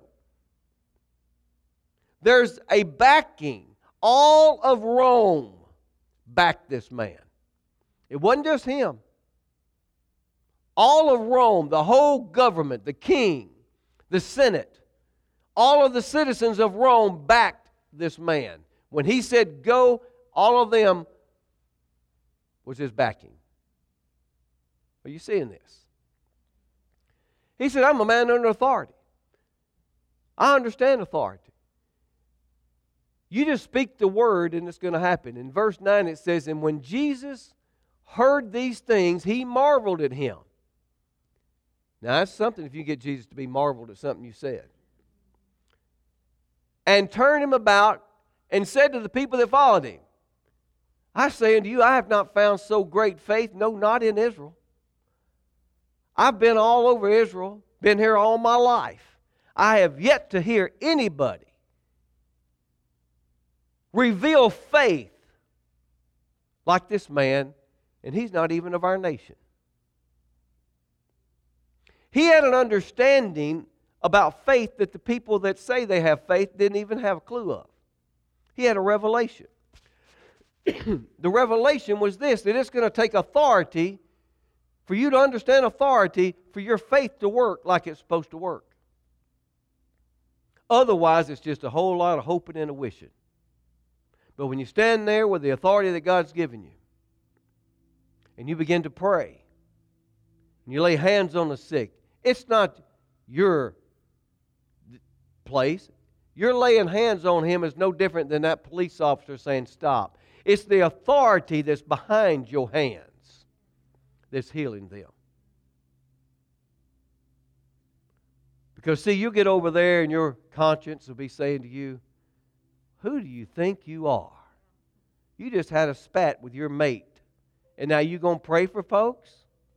There's a backing. All of Rome backed this man. It wasn't just him. All of Rome, the whole government, the king, the Senate, all of the citizens of Rome backed this man. When he said go, all of them was his backing. Are you seeing this? He said, I'm a man under authority. I understand authority. You just speak the word and it's going to happen. In verse 9 it says, And when Jesus heard these things, he marveled at him. Now, that's something if you get Jesus to be marveled at something you said. And turned him about and said to the people that followed him, I say unto you, I have not found so great faith, no, not in Israel. I've been all over Israel, been here all my life. I have yet to hear anybody reveal faith like this man, and he's not even of our nation. He had an understanding about faith that the people that say they have faith didn't even have a clue of. He had a revelation. The revelation was this, that it's going to take authority for you to understand authority for your faith to work like it's supposed to work. Otherwise, it's just a whole lot of hoping and a wishing. But when you stand there with the authority that God's given you, and you begin to pray, and you lay hands on the sick, it's not your place. You're laying hands on him is no different than that police officer saying, stop. It's the authority that's behind your hands that's healing them. Because, see, you get over there and your conscience will be saying to you, who do you think you are? You just had a spat with your mate, and now you going to pray for folks?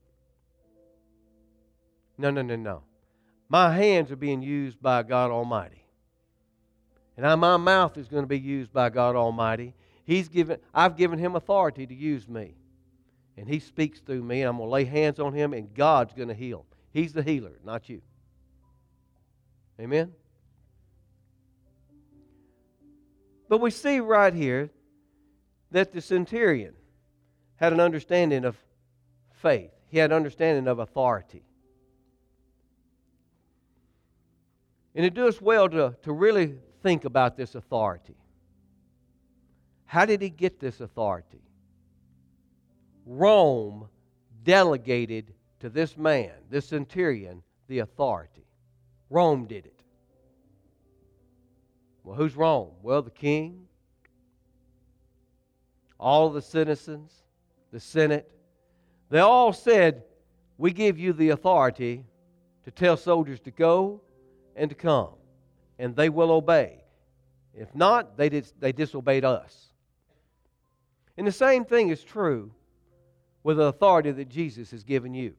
No. My hands are being used by God Almighty. And now my mouth is going to be used by God Almighty. I've given him authority to use me. And he speaks through me, and I'm going to lay hands on him, and God's going to heal. He's the healer, not you. Amen? But we see right here that the centurion had an understanding of faith. He had an understanding of authority. And it does well to really think about this authority. How did he get this authority? Rome delegated to this man, this centurion, the authority. Rome did it. Well, who's Rome? Well, the king, all the citizens, the Senate. They all said, we give you the authority to tell soldiers to go and to come, and they will obey. If not, they disobeyed us. And the same thing is true with the authority that Jesus has given you.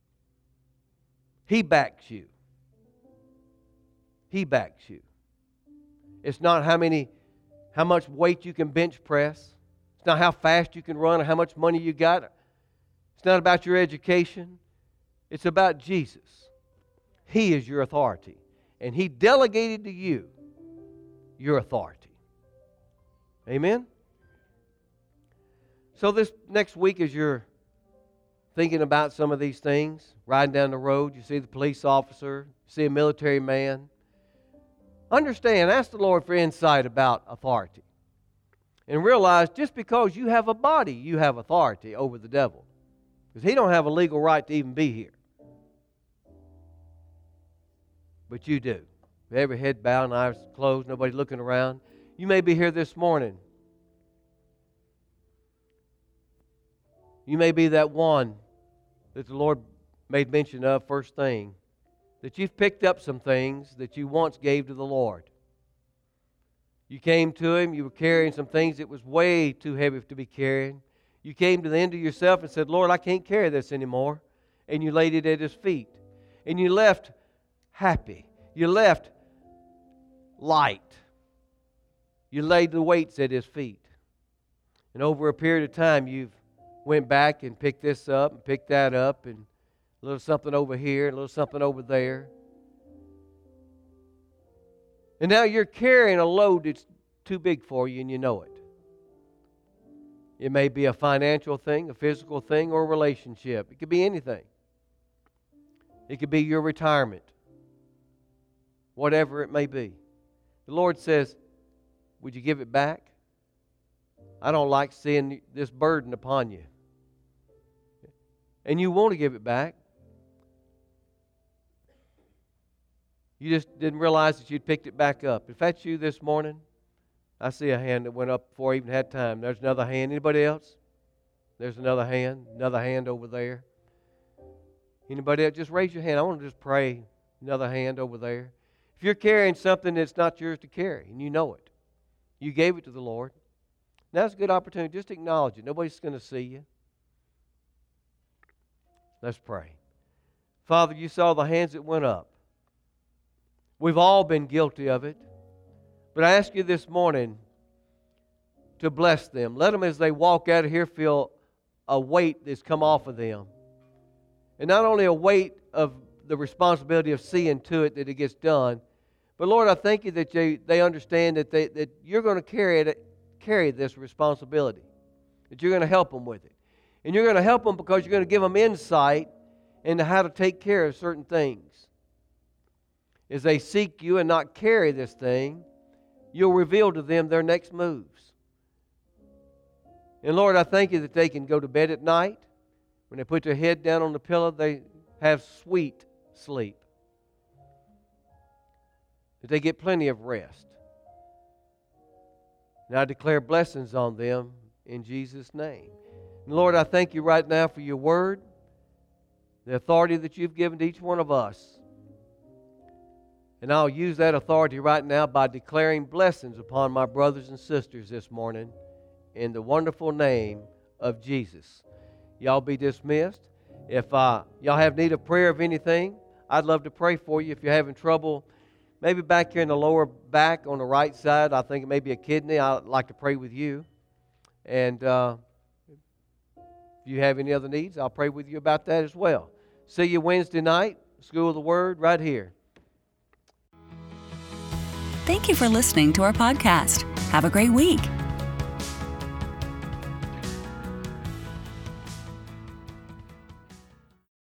He backs you. He backs you. It's not how much weight you can bench press. It's not how fast you can run or how much money you got. It's not about your education. It's about Jesus. He is your authority. And He delegated to you your authority. Amen? So this next week, as you're thinking about some of these things, riding down the road, you see the police officer, you see a military man, understand, ask the Lord for insight about authority. And realize just because you have a body, you have authority over the devil. Because he don't have a legal right to even be here. But you do. With every head bowed and eyes closed, nobody looking around. You may be here this morning. You may be that one that the Lord made mention of first thing, that you've picked up some things that you once gave to the Lord. You came to Him, you were carrying some things that was way too heavy to be carrying. You came to the end of yourself and said, Lord, I can't carry this anymore. And you laid it at His feet. And you left happy. You left light. You laid the weights at His feet. And over a period of time, you've went back and picked this up and picked that up and a little something over here, a little something over there. And now you're carrying a load that's too big for you and you know it. It may be a financial thing, a physical thing, or a relationship. It could be anything. It could be your retirement. Whatever it may be. The Lord says, would you give it back? I don't like seeing this burden upon you. And you want to give it back. You just didn't realize that you'd picked it back up. If that's you this morning, I see a hand that went up before I even had time. There's another hand. Anybody else? There's another hand over there. Anybody else? Just raise your hand. I want to just pray. Another hand over there. If you're carrying something that's not yours to carry, and you know it, you gave it to the Lord, now's a good opportunity. Just acknowledge it. Nobody's going to see you. Let's pray. Father, you saw the hands that went up. We've all been guilty of it. But I ask you this morning to bless them. Let them, as they walk out of here, feel a weight that's come off of them. And not only a weight of the responsibility of seeing to it that it gets done, but Lord, I thank you that they understand that you're going to carry this responsibility, that you're going to help them with it. And you're going to help them because you're going to give them insight into how to take care of certain things. As they seek you and not carry this thing, you'll reveal to them their next moves. And Lord, I thank you that they can go to bed at night. When they put their head down on the pillow, they have sweet sleep. That they get plenty of rest. And I declare blessings on them in Jesus' name. And Lord, I thank you right now for your word, the authority that you've given to each one of us. And I'll use that authority right now by declaring blessings upon my brothers and sisters this morning in the wonderful name of Jesus. Y'all be dismissed. If y'all have need of prayer of anything, I'd love to pray for you. If you're having trouble, maybe back here in the lower back on the right side, I think it may be a kidney, I'd like to pray with you. And if you have any other needs, I'll pray with you about that as well. See you Wednesday night, School of the Word, right here. Thank you for listening to our podcast. Have a great week.